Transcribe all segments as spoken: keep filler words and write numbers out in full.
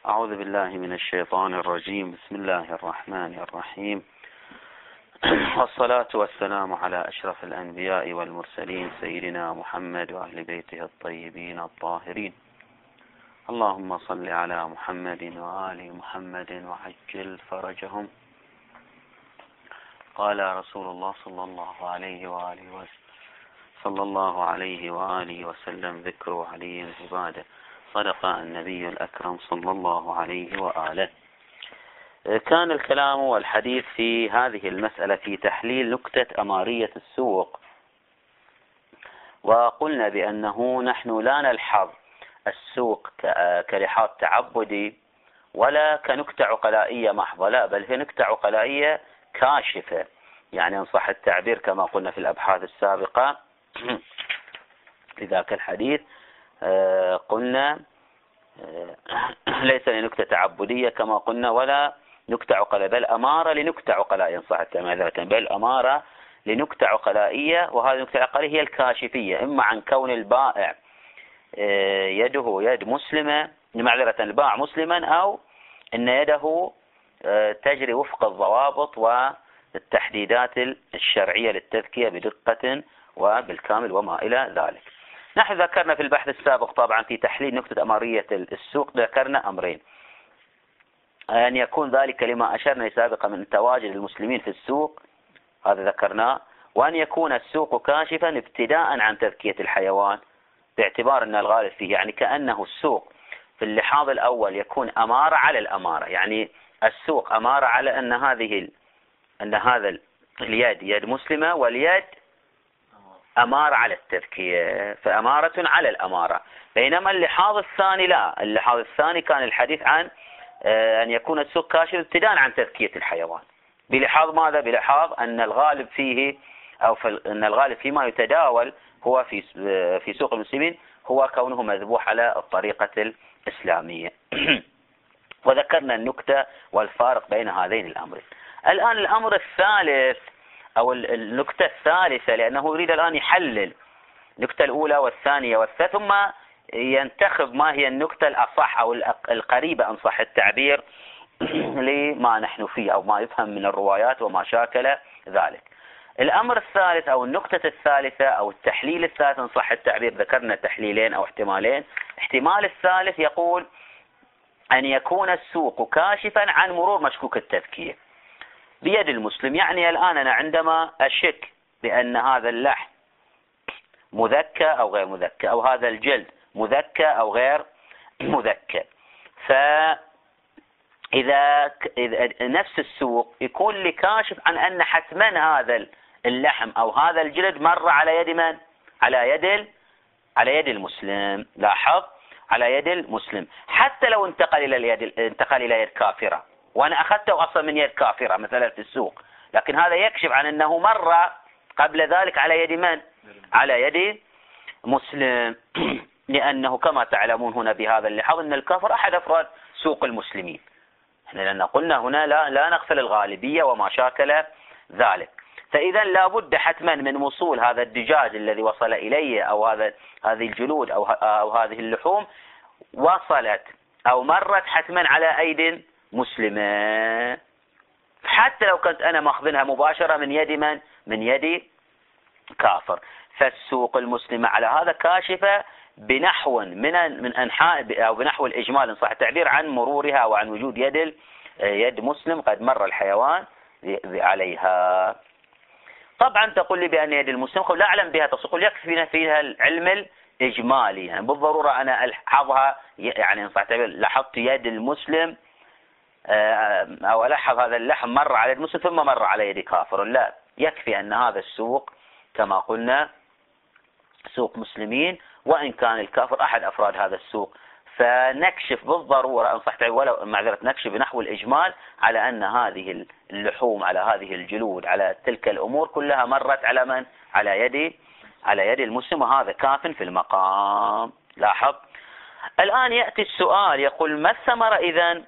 أعوذ بالله من الشيطان الرجيم. بسم الله الرحمن الرحيم، والصلاة والسلام على أشرف الأنبياء والمرسلين سيدنا محمد وأهل بيته الطيبين الطاهرين. اللهم صل على محمد وآل محمد وعجل فرجهم. قال رسول الله صلى الله عليه وآله وسلم صلى الله عليه وآله وسلم: ذكر علي عباده. صدق النبي الأكرم صلى الله عليه وآله. كان الكلام والحديث في هذه المسألة في تحليل نكتة أمارية السوق، وقلنا بأنه نحن لا نلحظ السوق كلحاظ تعبدي ولا كنكتة عقلائية محضة، لا، بل هي نكتة عقلائية كاشفة، يعني إن صح التعبير كما قلنا في الأبحاث السابقة في ذاك الحديث. قلنا ليس لنكتة تعبدية كما قلنا ولا نكتة عقلائية، بل أمارة لنكتة عقلائية، إن صح التعبير، بل أمارة لنكتة عقلائية. وهذه النكتة العقلائية هي الكاشفية، إما عن كون البائع يده يد مسلمة، معذرة البائع مسلما، أو أن يده تجري وفق الضوابط والتحديدات الشرعية للتذكية بدقة وبالكامل وما إلى ذلك. نحن ذكرنا في البحث السابق طبعا في تحليل نكتة أمارية السوق، ذكرنا أمرين: أن يكون ذلك لما أشرنا سابقا من تواجد المسلمين في السوق، هذا ذكرناه، وأن يكون السوق كاشفا ابتداء عن تذكية الحيوان، باعتبار أن الغالب فيه، يعني كأنه السوق في اللحاظ الأول يكون أمارة على الأمارة، يعني السوق أمارة على أن هذه أن هذا اليد يد مسلمة، واليد أمارة على التذكية، فأمارة على الأمارة. بينما اللحاظ الثاني لا، اللحاظ الثاني كان الحديث عن أن يكون السوق كاشف ابتداء عن تذكية الحيوان، بلحاظ ماذا؟ بلحاظ أن الغالب فيه أو أن الغالب فيما يتداول هو في في سوق المسلمين هو كونه مذبوح على الطريقة الإسلامية. وذكرنا النكتة والفارق بين هذين الأمرين. الآن الأمر الثالث أو النكتة الثالثة، لأنه يريد الآن يحلل النكتة الأولى والثانية والثالثة، ثم ينتخب ما هي النكتة الأصح أو القريبة إن صح التعبير لما نحن فيه أو ما يفهم من الروايات وما شاكل ذلك. الأمر الثالث أو النكتة الثالثة أو التحليل الثالث إن صح التعبير، ذكرنا تحليلين أو احتمالين. احتمال الثالث يقول أن يكون السوق كاشفا عن مرور مشكوك التذكية بيد المسلم. يعني الآن أنا عندما أشك بأن هذا اللحم مذكى أو غير مذكى، أو هذا الجلد مذكى أو غير مذكى، فإذا نفس السوق يكون لي كاشف عن أن حتما هذا اللحم أو هذا الجلد مر على يد من؟ على يد على يد المسلم. لاحظ، على يد المسلم، حتى لو انتقل إلى اليد انتقل إلى يد كافرة، وأنا أخذته أصلا من يد كافرة مثلا في السوق، لكن هذا يكشف عن أنه مر قبل ذلك على يد من؟ على يد مسلم. لأنه كما تعلمون هنا بهذا اللحاظ أن الكافر أحد أفراد سوق المسلمين. احنا لأن قلنا هنا لا, لا نغفل الغالبية وما شاكل ذلك. فإذا لابد حتما من وصول هذا الدجاج الذي وصل إليه أو هذا هذه الجلود أو, أو هذه اللحوم وصلت أو مرت حتما على أيد مسلمة، حتى لو كنت أنا ماخذنها مباشرة من يد من؟ من يد كافر. فالسوق المسلمة على هذا كاشفة بنحو من من أنحاء أو بنحو الإجمال إن صح التعبير عن مرورها وعن وجود يد يد مسلم قد مر الحيوان عليها. طبعا تقول لي بأن يد المسلم لا أعلم بها تصل، يكفينا فيها العلم الإجمالي، يعني بالضرورة أنا ألحظها، يعني إن صح التعبير لاحظت يد المسلم أو ألحظ هذا اللحم مر على يد مسلم ثم مر على يد كافر، لا، يكفي أن هذا السوق كما قلنا سوق مسلمين، وإن كان الكافر أحد أفراد هذا السوق، فنكشف بالضرورة أن صح ولو معذرة نكشف بنحو الإجمال على أن هذه اللحوم على هذه الجلود على تلك الأمور كلها مرت على من؟ على يد على يد المسلم، وهذا كاف في المقام. لاحظ الآن يأتي السؤال يقول: ما الثمرة إذن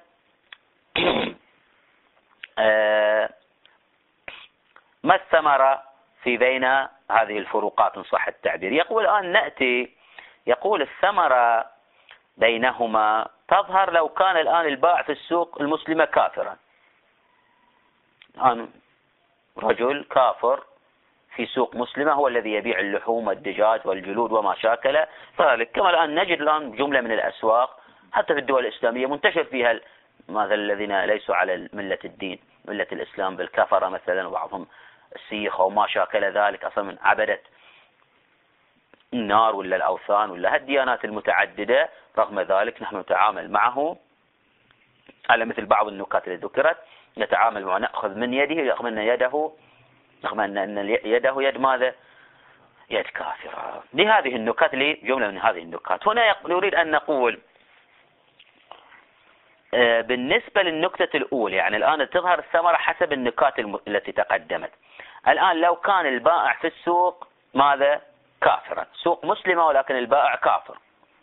آه ما الثمرة في بين هذه الفروقات إن صح التعبير؟ يقول الآن نأتي يقول الثمرة بينهما تظهر لو كان الآن البائع في السوق المسلمة كافرا. الآن رجل كافر في سوق مسلمة هو الذي يبيع اللحوم والدجاج والجلود وما شاكله ذلك، كما الآن نجد الآن جملة من الأسواق حتى في الدول الإسلامية منتشر فيها ماذا الذين ليسوا على ملة الدين ملة الإسلام بالكفرة مثلا، وبعضهم السيخة وما شاكل ذلك، أصلا من عبدة النار ولا الأوثان ولا هالديانات المتعددة. رغم ذلك نحن نتعامل معه على مثل بعض النكات اللي ذكرت، نتعامل معه نأخذ من يده رغم أن يده رغم أن يده يد ماذا؟ يد كافرة. لهذه النكات لي جملة من هذه النكات. هنا نريد أن نقول بالنسبة للنكتة الأولى، يعني الآن تظهر الثمرة حسب النكات التي تقدمت. الآن لو كان البائع في السوق ماذا؟ كافرا، سوق مسلمة ولكن البائع كافر.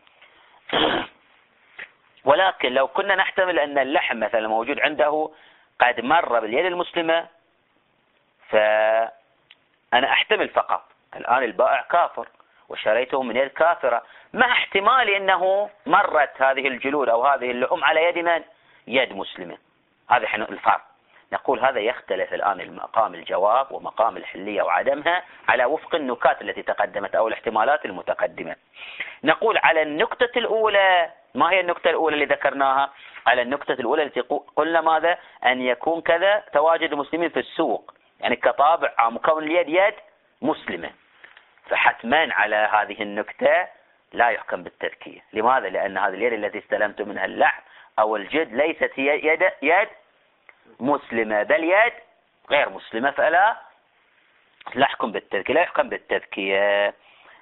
ولكن لو كنا نحتمل أن اللحم مثلا موجود عنده قد مر باليد المسلمة، فأنا أحتمل فقط الآن البائع كافر وشريته من يد كافرة، مع احتمال أنه مرت هذه الجلود أو هذه اللحوم على يد من؟ يد مسلمة. هذا حين الفرق. نقول هذا يختلف الآن مقام الجواب ومقام الحلية وعدمها على وفق النكات التي تقدمت أو الاحتمالات المتقدمة. نقول على النكتة الأولى، ما هي النكتة الأولى اللي ذكرناها؟ على النكتة الأولى التي قلنا ماذا؟ أن يكون كذا تواجد المسلمين في السوق، يعني كطابع عام كون اليد يد مسلمة، فحتما على هذه النكتة لا يحكم بالتذكية. لماذا؟ لأن هذه اليد التي استلمت منها اللحم أو الجلد ليست هي يد يد مسلمة بل يد غير مسلمة، فلا لا يحكم بالتذكية، لا يحكم بالتذكية.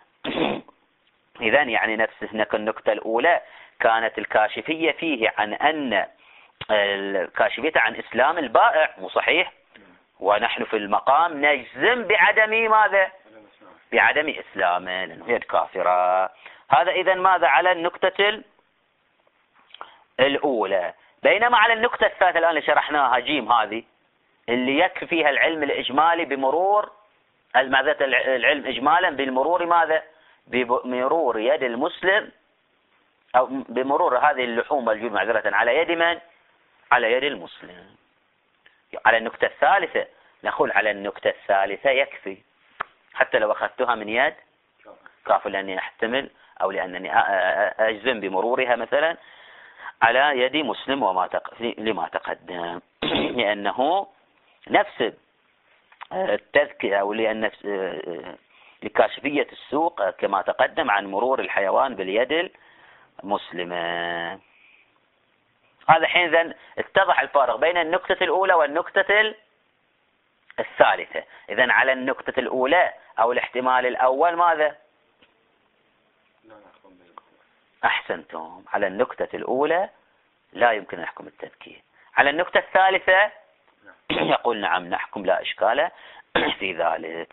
إذن يعني نفس هناك النكتة الأولى كانت الكاشفية فيه عن أن الكاشفية عن إسلام البائع، مو صحيح؟ ونحن في المقام نجزم بعدم ماذا؟ بعدم إسلامه لأنه يد كافرة. هذا إذن ماذا على النكتة الأولى. بينما على النكتة الثالثة الآن اللي شرحناها جيم، هذه اللي يكفي فيها العلم الإجمالي بمرور ماذا العلم إجمالا بالمرور ماذا؟ بمرور يد المسلم أو بمرور هذه اللحوم والجلود معذرة على يد من؟ على يد المسلم. على النكتة الثالثة نقول على النكتة الثالثة يكفي حتى لو أخذتها من يد كافر، لأني أحتمل أو لأنني أجزم بمرورها مثلا على يد مسلم وما تق... لما تقدم. لأنه نفس التذكية أو لأن لكاشفية السوق كما تقدم عن مرور الحيوان باليد المسلمة. هذا حين ذن اتضح الفارق بين النكتة الأولى والنكتة الثالثة. إذن على النكتة الأولى أو الاحتمال الأول ماذا؟ أحسنتم. على النكتة الأولى لا يمكن أن نحكم التذكير. على النكتة الثالثة يقول نعم نحكم لا إشكال في ذلك.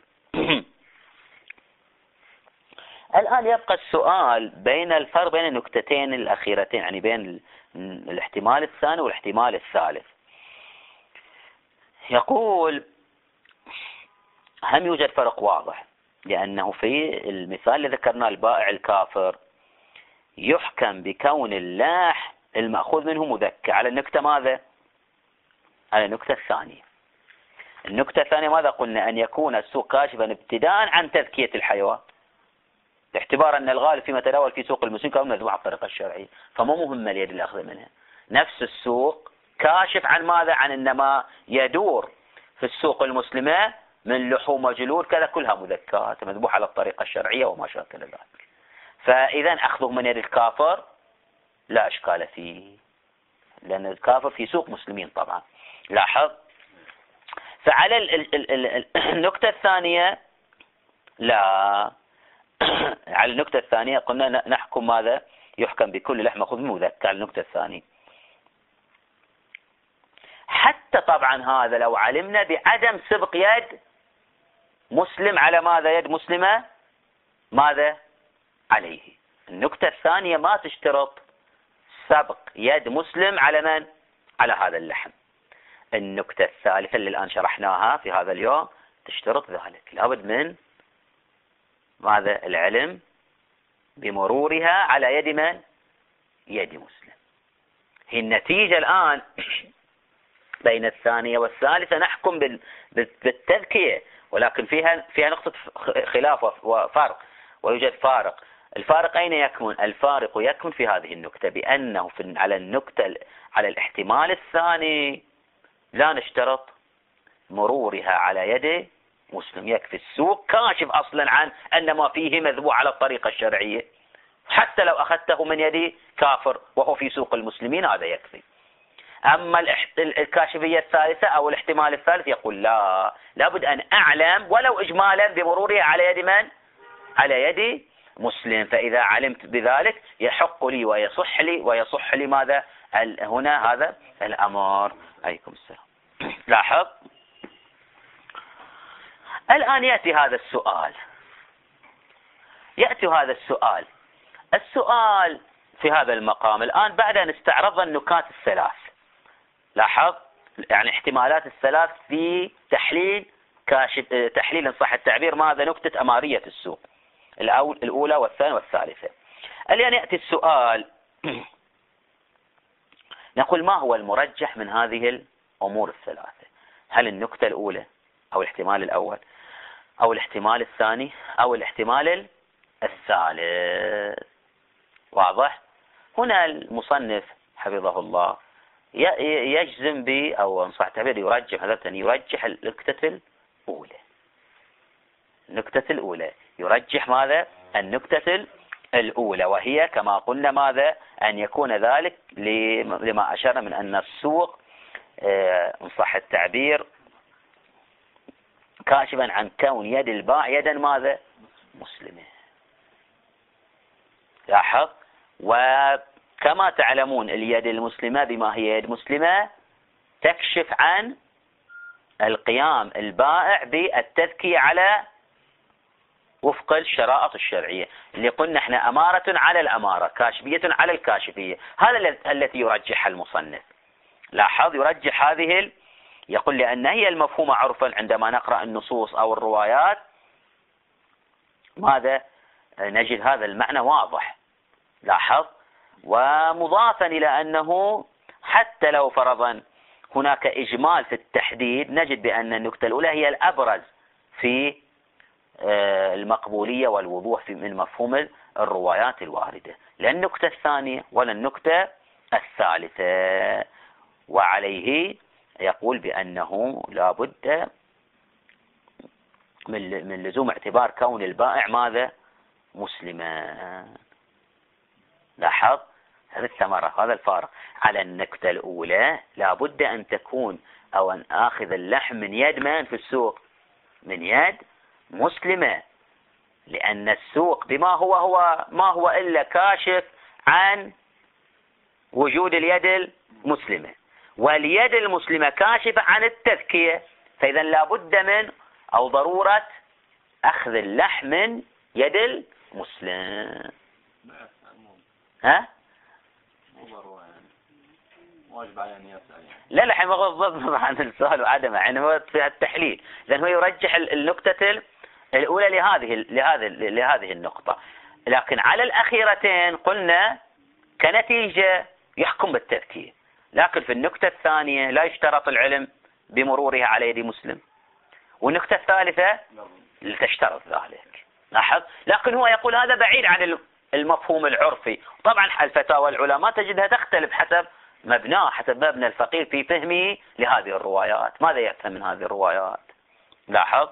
الآن يبقى السؤال بين الفرق بين النكتتين الأخيرتين، يعني بين الاحتمال الثاني والاحتمال الثالث. يقول هم يوجد فرق واضح، لأنه في المثال اللي ذكرناه البائع الكافر يحكم بكون اللاح المأخوذ منه مذكر. على النكتة ماذا؟ على النكتة الثانية. النكتة الثانية ماذا قلنا؟ أن يكون السوق كاشفا ابتداء عن تذكية الحيوان، باعتبار أن الغالب فيما تداول في سوق المسلمين كونه مذبوح على الطريقة الشرعية، فمو مهم اليد اللي أخذ منها. نفس السوق كاشف عن ماذا؟ عن إنما يدور في السوق المسلمة من لحوم وجلود كذا كلها مذكات مذبوح على الطريقة الشرعية وما شاكل ذلك. فإذا أخذه من يد الكافر لا إشكال فيه، لأن الكافر في سوق مسلمين طبعا. لاحظ. فعلى النكتة الثانية لا، على النكتة الثانية قلنا نحكم ماذا؟ يحكم بكل لحم مأخوذ مذكر. على النكتة الثانية حتى طبعا هذا لو علمنا بعدم سبق يد مسلم على ماذا؟ يد مسلمة ماذا؟ عليه. النكتة الثانية ما تشترط سبق يد مسلم على من؟ على هذا اللحم. النكتة الثالثة اللي الآن شرحناها في هذا اليوم تشترط ذلك، لابد من ماذا؟ العلم بمرورها على يد من؟ يد مسلم. هي النتيجة الآن بين الثانية والثالثة نحكم بالتذكية، ولكن فيها فيها نقطة خلاف وفرق، ويوجد فارق. الفارق أين يكمن؟ الفارق يكمن في هذه النكتة، بأنه في على النكتة على الاحتمال الثاني لا نشترط مرورها على يد مسلم، يكفي السوق كاشف أصلا عن أن ما فيه مذبوح على الطريقة الشرعية، حتى لو أخذته من يد كافر وهو في سوق المسلمين هذا يكفي. أما الكاشفية الثالثة أو الاحتمال الثالث يقول لا، لابد أن أعلم ولو إجمالا بمروره على يد من؟ على يد مسلم. فإذا علمت بذلك يحق لي ويصح لي ويصح لي ماذا؟ هنا هذا الأمر. عليكم السلام. لاحظ الآن يأتي هذا السؤال، يأتي هذا السؤال السؤال في هذا المقام الآن بعد أن استعرضنا النكات الثلاث. لاحظ يعني احتمالات الثلاث في تحليل كاشف، تحليل إن صح التعبير ماذا؟ نكتة أمارية السوق الأولى والثانية والثالثة. الآن يأتي السؤال نقول ما هو المرجح من هذه الأمور الثلاثة؟ هل النكتة الأولى أو الاحتمال الأول أو الاحتمال الثاني أو الاحتمال الثالث؟ واضح؟ هنا المصنف حفظه الله يجزم ب أو إن صح التعبير يرجح، هذا يرجح النكتة الأولى. النكتة الأولى يرجح ماذا؟ النكتة الأولى، وهي كما قلنا ماذا؟ أن يكون ذلك لما أشرنا من أن السوق إن صح التعبير كاشفا عن كون يد البائع يدا ماذا؟ مسلمة. لاحظ، وكما تعلمون اليد المسلمة بما هي يد مسلمة تكشف عن القيام البائع بالتذكية على وفق الشرائط الشرعية اللي قلنا احنا أمارة على الأمارة، كاشفية على الكاشفية. هذا التي يرجحها المصنف. لاحظ يرجح هذه ال... يقول لأن هي المفهومة عرفا عندما نقرأ النصوص أو الروايات ماذا؟ نجد هذا المعنى واضح. لاحظ، ومضافا إلى أنه حتى لو فرضا هناك إجمال في التحديد نجد بأن النكتة الأولى هي الأبرز في المقبولية والوضوح في من مفهوم الروايات الواردة، لا النكتة الثانية ولا النكتة الثالثة. وعليه يقول بأنه لا بد من من لزوم اعتبار كون البائع ماذا؟ مسلما. لاحظ هذه الثمرة، هذا الفارق. على النكتة الأولى لا بد أن تكون أو أن آخذ اللحم من يد من في السوق؟ من يد مسلمة، لأن السوق بما هو هو ما هو إلا كاشف عن وجود اليد المسلمة، واليد المسلمة كاشفة عن التذكية، فإذا لا بد من أو ضرورة أخذ اللحم من يد المسلم. ها؟ لا لا حين بغض عن السؤال وعدمه، يعني هو في التحليل، لأنه يرجح النكتة الأولى لهذه لهذه لهذه النقطة، لكن على الأخيرتين قلنا كنتيجة يحكم بالتذكير، لكن في النكتة الثانية لا يشترط العلم بمرورها على يد مسلم، والنكتة الثالثة تشترط ذلك. لاحظ، لكن هو يقول هذا بعيد عن المفهوم العرفي. طبعا الفتاوى العلماء تجدها تختلف حسب مبناه، حسب مبنى الفقيه في فهمه لهذه الروايات، ماذا يفهم من هذه الروايات. لاحظ،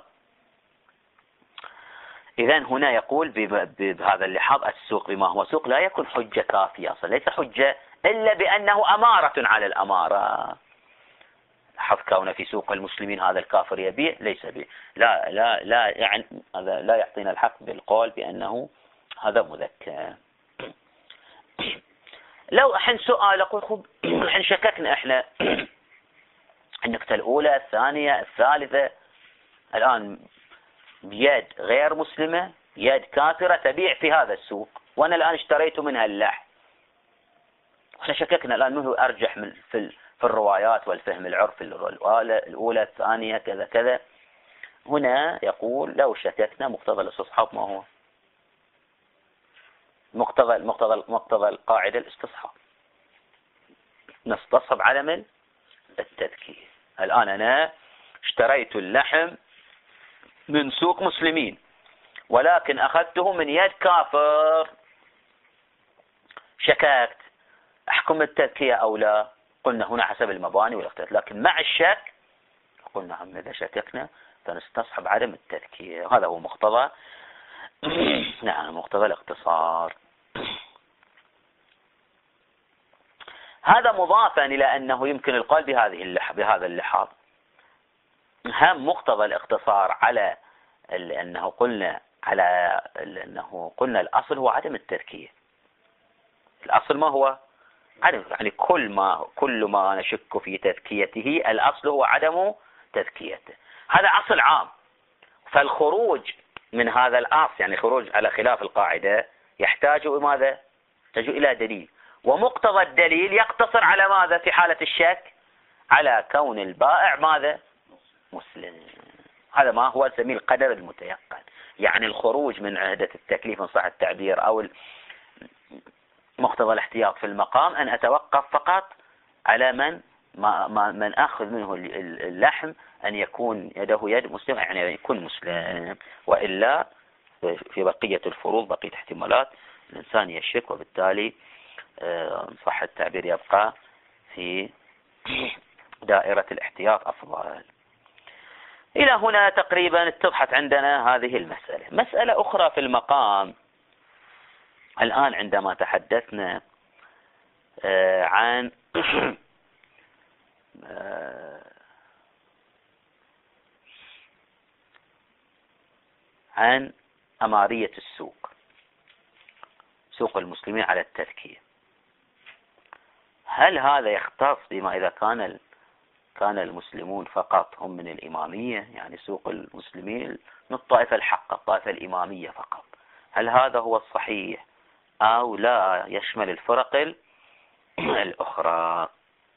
إذن هنا يقول بهذا اللحاظ السوق بما هو سوق لا يكون حجة كافية، أصلا ليس حجة إلا بأنه أمارة على الأمارة. لاحظ كونه في سوق المسلمين هذا الكافر يبيع ليس بيع، لا لا لا يعني هذا لا يعطينا الحق بالقول بأنه هذا مذكر. لو الحين سؤال أقول خب الحين شككنا إحنا النكتة الأولى الثانية الثالثة، الآن بيد غير مسلمة يد كافرة تبيع في هذا السوق، وأنا الآن اشتريت منها اللحم، احنا شككنا الآن منه أرجح من في في الروايات والفهم العرفي، الأولى الثانية كذا كذا. هنا يقول لو شككنا مقتضى الاستصحاب ما هو؟ مقتضى مقتضى مقتضى القاعدة الاستصحاب. نستصحب عدم التذكية. الآن أنا اشتريت اللحم من سوق مسلمين ولكن أخذته من يد كافر، شككت، أحكم التذكية أو لا؟ قلنا هنا حسب المباني والاختلاف، لكن مع الشك قلنا نعم إذا شككنا فنستصحب عدم التذكية. هذا هو مقتضى نعم مقتضى الاختصار. هذا مضافا إلى أنه يمكن القول بهذه اللح بهذا اللحاظ. هم مقتضى الاختصار على أنه قلنا على أنه قلنا الأصل هو عدم التذكية. الأصل ما هو؟ عدم، يعني كل ما كل ما نشك في تذكيته الأصل هو عدم تذكيته. هذا أصل عام، فالخروج من هذا الأصل يعني خروج على خلاف القاعدة يحتاج ماذا؟ يحتاج إلى دليل، ومقتضى الدليل يقتصر على ماذا في حالة الشك؟ على كون البائع ماذا؟ مسلم. هذا ما هو نسميه القدر المتيقن، يعني الخروج من عهدة التكليف إن صح التعبير أو مقتضى الاحتياط في المقام أن أتوقف فقط على من ما ما من أخذ منه اللحم أن يكون يده يد مسلم، يعني يكون مسلم، وإلا في بقية الفروض بقية احتمالات الإنسان يشك، وبالتالي صح التعبير يبقى في دائرة الاحتياط أفضل. إلى هنا تقريبا اتضحت عندنا هذه المسألة. مسألة أخرى في المقام الآن عندما تحدثنا عن عن أمارية السوق، سوق المسلمين على التذكية، هل هذا يختص بما إذا كان كان المسلمون فقط هم من الإمامية، يعني سوق المسلمين من الطائفة الحقة الطائفة الإمامية فقط، هل هذا هو الصحيح أو لا يشمل الفرق الأخرى؟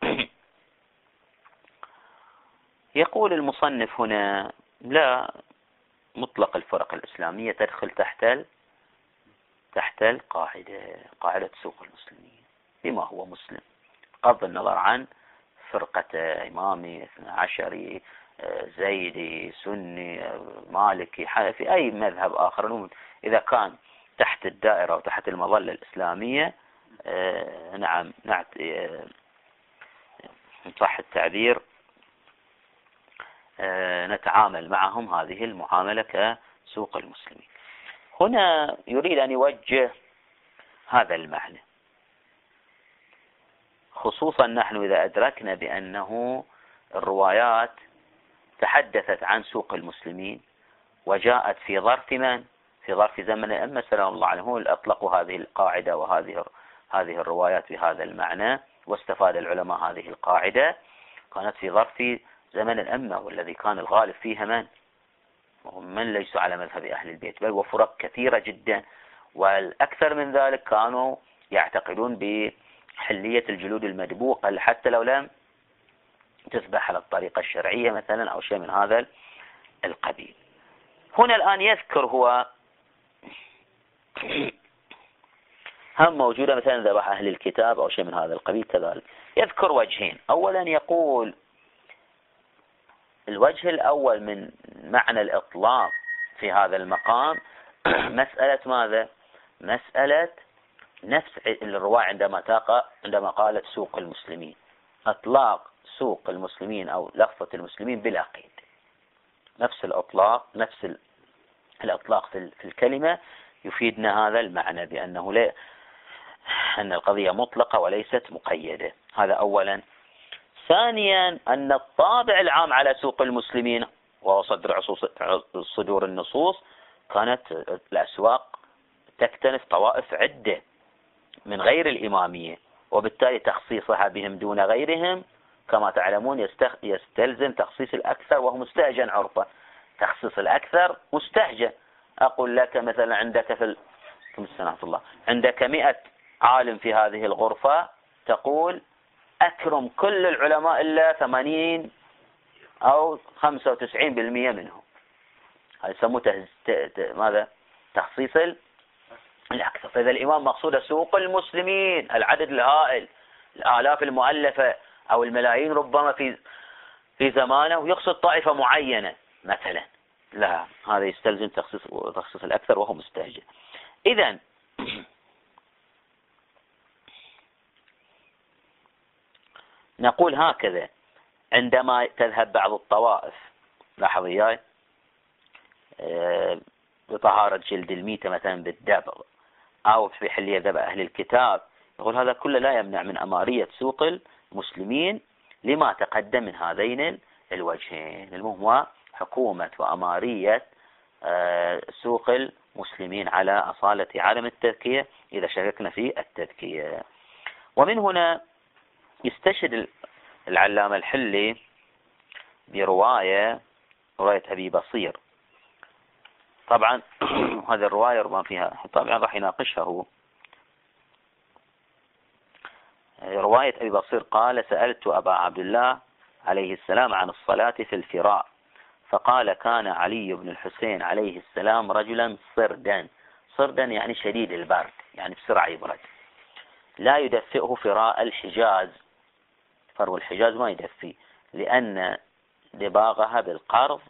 يقول المصنف هنا لا، مطلق الفرق الإسلامية تدخل تحت تحت القاعدة، قاعدة سوق المسلمين بما هو مسلم، بغض النظر عن فرقة إمامي اثنى عشري زيدي سني مالكي حنفي أي مذهب آخر، إذا كان تحت الدائرة وتحت المظلة الإسلامية نعم نعت صح التعبير نتعامل معهم هذه المعاملة كسوق المسلمين. هنا يريد أن يوجه هذا المعنى، خصوصا نحن إذا أدركنا بأنه الروايات تحدثت عن سوق المسلمين وجاءت في ظرف من؟ في ظرف زمن الأئمة سلام الله عليهم، اللي أطلقوا هذه القاعدة وهذه هذه الروايات بهذا المعنى، واستفاد العلماء هذه القاعدة، كانت في ظرف زمن الأئمة، والذي كان الغالب فيها من؟ وهم من ليسوا على مذهب أهل البيت، بل وفرق كثيرة جدا، والأكثر من ذلك كانوا يعتقدون بحلية الجلود المدبوقة حتى لو لم تذبح على الطريقة الشرعية مثلا أو شيء من هذا القبيل. هنا الآن يذكر هو هم موجودة مثلا ذبح أهل الكتاب أو شيء من هذا القبيل كذلك، يذكر وجهين. أولا يقول الوجه الأول من معنى الإطلاق في هذا المقام مسألة ماذا؟ مسألة نفس الرواية عندما تقع عندما قالت سوق المسلمين، أطلاق سوق المسلمين أو لفظة المسلمين بلا قيد، نفس الأطلاق نفس الأطلاق في الكلمة يفيدنا هذا المعنى بأنه لا أن القضية مطلقة وليست مقيدة. هذا أولا. ثانيا أن الطابع العام على سوق المسلمين وهو صدر صدور النصوص كانت الأسواق تكتنف طوائف عدة من غير الإمامية، وبالتالي تخصيصها بهم دون غيرهم كما تعلمون يستلزم تخصيص الأكثر وهو مستهجن عرفا. تخصيص الأكثر مستهجن. أقول لك مثلا عندك في الله عندك مئة عالم في هذه الغرفة، تقول أكرم كل العلماء إلا ثمانين أو خمسة وتسعين بالمئة منهم، هذا يسموه ته... ت... ماذا؟ تخصيص الأكثر. فإذا الإمام مقصود سوق المسلمين العدد الهائل الآلاف المؤلفة أو الملايين ربما في في زمانه، ويقصد طائفة معينة مثلا. لا، هذا يستلزم تخصيص تخصيص الأكثر وهو مستهجن. إذن نقول هكذا: عندما تذهب بعض الطوائف، لاحظ وياي، بطهارة جلد الميتة مثلا بالدبغ أو في حلية ذبح أهل الكتاب، يقول هذا كله لا يمنع من أمارية سوق المسلمين لما تقدم من هذين الوجهين. المهم هو حكومة وأمارية سوق المسلمين على أصالة عالم التذكية إذا شككنا في التذكية. ومن هنا يستشهد العلامة الحلي برواية رواية أبي بصير. طبعا هذه الرواية ربما فيها، طبعا راح يناقشها هو. رواية أبي بصير قال: سألت أبا عبد الله عليه السلام عن الصلاة في الفراء، فقال: كان علي بن الحسين عليه السلام رجلا صردا. صردا يعني شديد البرد، يعني بسرعة يبرد، لا يدفئه فراء الحجاز. فرو الحجاز ما يدفي، لأن دباغها بالقرض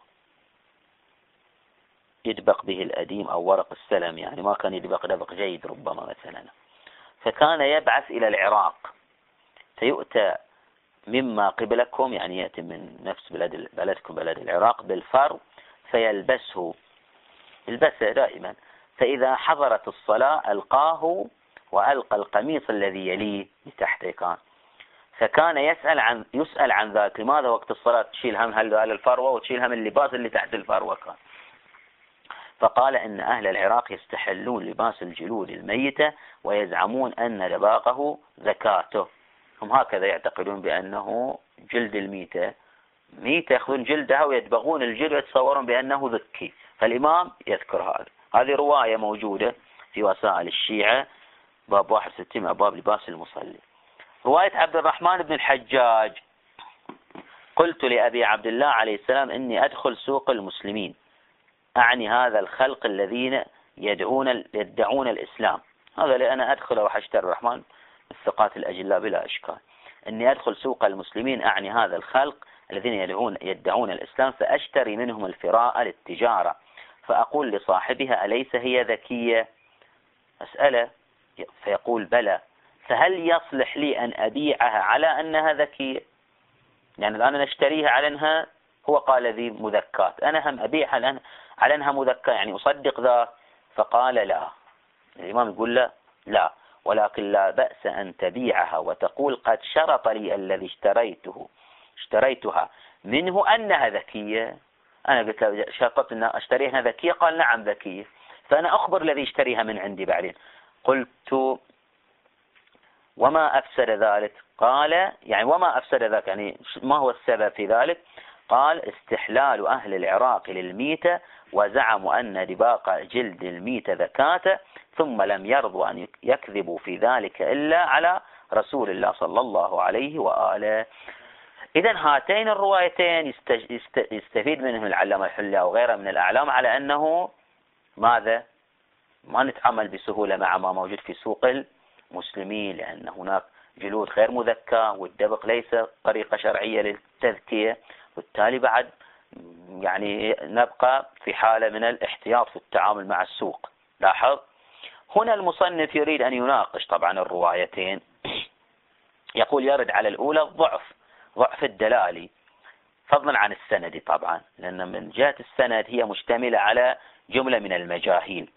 يدبق به الأديم أو ورق السلم، يعني ما كان يدبق دبق جيد ربما مثلا. فكان يبعث إلى العراق فيؤتى مما قبلكم، يعني يأتي من نفس بلد بلدكم بلد العراق بالفر فيلبسه، يلبسه دائما. فإذا حضرت الصلاة ألقاه وألقى القميص الذي يليه لتحته كان. فكان يسأل عن يسأل عن ذلك: لماذا وقت الصلاة تشيل هم هل الفروة وتشيل هم اللباس اللي تحت الفروة كان؟ فقال: إن أهل العراق يستحلون لباس الجلود الميتة ويزعمون أن دباغه زكاته. هم هكذا يعتقدون بأنه جلد الميتة ميتة، يأخذون جلدها ويدبغون الجلد ويتصورون بأنه ذكي. فالإمام يذكر هذا. هذه رواية موجودة في وسائل الشيعة باب واحد وستين أبواب لباس المصلي. رواية عبد الرحمن بن الحجاج: قلت لأبي عبد الله عليه السلام: إني أدخل سوق المسلمين، أعني هذا الخلق الذين يدعون يدعون الإسلام. هذا لأنا أدخل وحشتر الرحمن الثقات الأجلاء بلا إشكال. إني أدخل سوق المسلمين أعني هذا الخلق الذين يدعون يدعون الإسلام، فأشتري منهم الفراء للتجارة، فأقول لصاحبها: أليس هي ذكية؟ أسأله فيقول: بلى. فهل يصلح لي أن أبيعها على أنها ذكية؟ يعني الآن نشتريها على أنها، هو قال ذي مذكات، أنا هم أبيعها على أنها مذكاة، يعني أصدق ذا. فقال: لا. الإمام يقول له: لا، ولكن لا بأس أن تبيعها وتقول: قد شرط لي الذي اشتريته اشتريتها منه أنها ذكية. أنا قلت له: شرطت أن أشتريها ذكية؟ قال: نعم ذكية. فأنا أخبر الذي يشتريها من عندي بعدين. قلت: وما أفسد ذلك؟ قال: يعني وما أفسد ذلك، يعني ما هو السبب في ذلك؟ قال: استحلال أهل العراق للميتة، وزعموا أن دباق جلد الميتة ذكاة، ثم لم يرضوا أن يكذبوا في ذلك إلا على رسول الله صلى الله عليه وآله. إذن هاتين الروايتين يستفيد منهم العلامة الحلي وغيره من الأعلام على أنه ماذا؟ ما نتعامل بسهولة مع ما موجود في سوق المسلمين، لأن هناك جلود غير مذكاة، والدبق ليس طريقة شرعية للتذكية، بالتالي بعد يعني نبقى في حالة من الاحتياط في التعامل مع السوق. لاحظ هنا المصنف يريد أن يناقش طبعا الروايتين. يقول: يرد على الأولى الضعف، ضعف الدلالي، فضلا عن السند طبعا، لأن من جهة السند هي مشتملة على جملة من المجاهيل،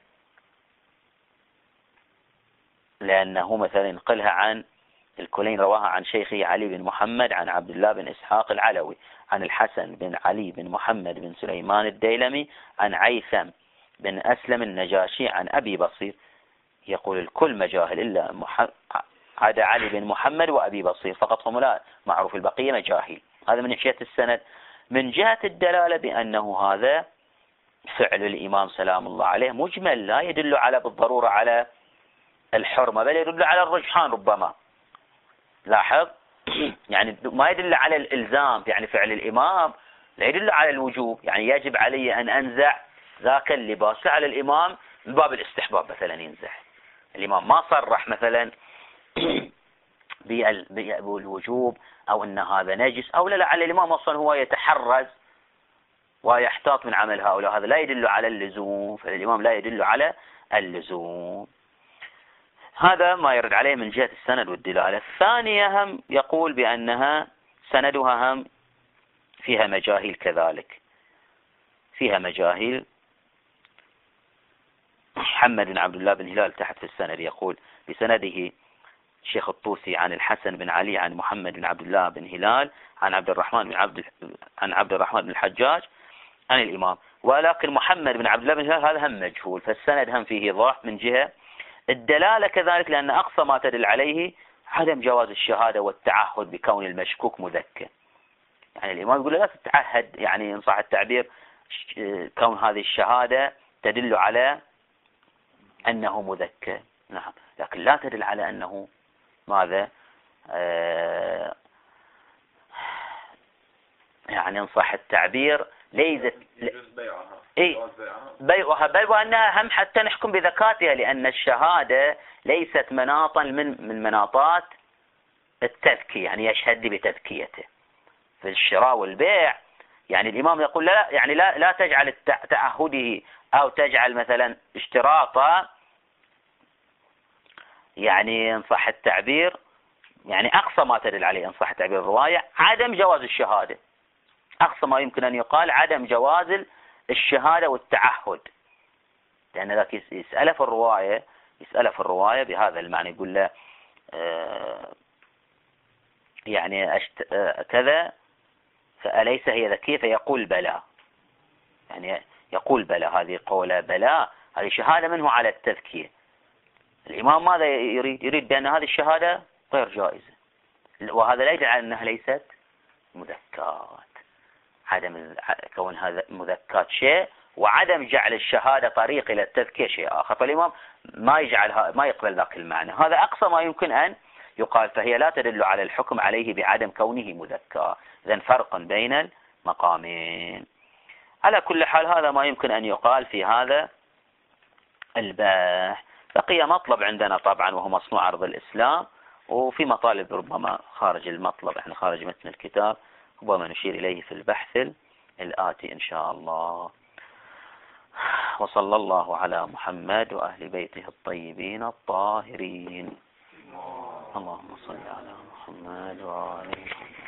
لأنه مثلا ينقلها عن الكلين رواها عن شيخه علي بن محمد عن عبد الله بن إسحاق العلوي عن الحسن بن علي بن محمد بن سليمان الديلمي عن عيثم بن أسلم النجاشي عن أبي بصير. يقول الكل مجاهل إلا مح... عدا علي بن محمد وأبي بصير فقط هم لا معروف، البقية مجاهل. هذا من جهة السند. من جهة الدلالة بأنه هذا فعل الإمام سلام الله عليه مجمل، لا يدل على بالضرورة على الحرمة، بل يدل على الرجحان ربما. لاحظ يعني ما يدل على الإلزام، يعني فعل الإمام لا يدل على الوجوب، يعني يجب علي أن أنزع ذاك اللباس، على الإمام من باب الاستحباب مثلا ينزع. الإمام ما صرح مثلا بالوجوب أو أن هذا نجس أو لا. لعل الإمام أصلا هو يتحرز ويحتاط من عمل هؤلاء، هذا لا يدل على اللزوم، فالإمام لا يدل على اللزوم. هذا ما يرد عليه من جهة السند والدلالة. الثانية هم يقول بأنها سندها هم فيها مجاهيل كذلك، فيها مجاهيل. محمد بن عبد الله بن هلال تحت في السند يقول بسنده الشيخ الطوسي عن الحسن بن علي عن محمد بن عبد الله بن هلال عن عبد الرحمن بن عبد عن عبد الرحمن بن الحجاج عن الإمام. ولكن محمد بن عبد الله بن هلال هذا هم مجهول، فالسند هم فيه ضعف. من جهة الدلالة كذلك، لأن أقصى ما تدل عليه عدم جواز الشهادة والتعهد بكون المشكوك مذكر. يعني الإمام يقول لا تتعهد، يعني إن صح التعبير، كون هذه الشهادة تدل على أنه مذكر، نعم، لكن لا تدل على أنه ماذا آه يعني إن صح التعبير ليست إيه بيعها، بل وأنها هم حتى نحكم بذكاتها، لأن الشهادة ليست مناطا من من مناطات التذكية، يعني يشهد بتذكيته في الشراء والبيع. يعني الإمام يقول لا، يعني لا لا تجعل تعهده أو تجعل مثلا اشتراطا، يعني إن صح التعبير، يعني أقصى ما تدل عليه إن صح التعبير الرواية عدم جواز الشهادة، أقصى ما يمكن أن يقال عدم جواز الشهادة والتعهد، لأن ذاك يسأله في الرواية يسأله في الرواية بهذا المعنى، يقول له آه يعني أشت... آه كذا فأليس هي ذكية؟ فيقول بلى، يعني يقول بلى، هذه قولة بلى، هذه شهادة منه على التذكية. الإمام ماذا يريد؟ يريد بأن هذه الشهادة غير جائزة، وهذا لا يدل على أنها ليست مذكات. عدم كون هذا مذكات شيء، وعدم جعل الشهادة طريق إلى التذكية شيء آخر، فالإمام ما يجعلها، ما يقبل ذاك المعنى. هذا أقصى ما يمكن أن يقال، فهي لا تدل على الحكم عليه بعدم كونه مذكى. إذن فرق بين المقامين. على كل حال هذا ما يمكن أن يقال في هذا الباحث. بقي مطلب عندنا طبعا وهو مصنوع عرض الإسلام، وفي مطالب ربما خارج المطلب، يعني خارج متن الكتاب، ربما نشير إليه في البحث الآتي إن شاء الله. وصلى الله على محمد وأهل بيته الطيبين الطاهرين. اللهم صل على محمد وآله